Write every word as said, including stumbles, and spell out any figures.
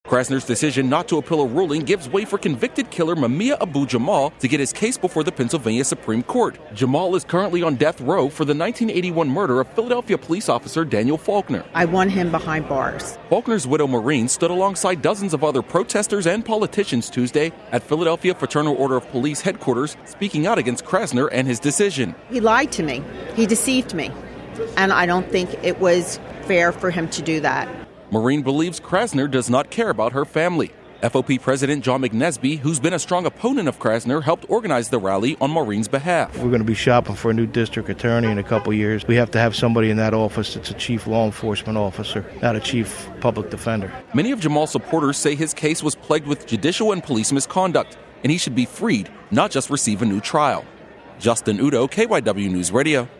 Krasner's decision not to appeal a ruling gives way for convicted killer Mumia Abu Jamal to get his case before the Pennsylvania Supreme Court. Jamal is currently on death row for the nineteen eighty-one murder of Philadelphia police officer Daniel Faulkner. I want him behind bars. Faulkner's widow Maureen stood alongside dozens of other protesters and politicians Tuesday at Philadelphia Fraternal Order of Police headquarters, speaking out against Krasner and his decision. He lied to me. He deceived me. And I don't think it was fair for him to do that. Maureen believes Krasner does not care about her family. F O P President John McNesby, who's been a strong opponent of Krasner, helped organize the rally on Maureen's behalf. We're going to be shopping for a new district attorney in a couple years. We have to have somebody in that office that's a chief law enforcement officer, not a chief public defender. Many of Jamal's supporters say his case was plagued with judicial and police misconduct, and he should be freed, not just receive a new trial. Justin Udo, K Y W News Radio.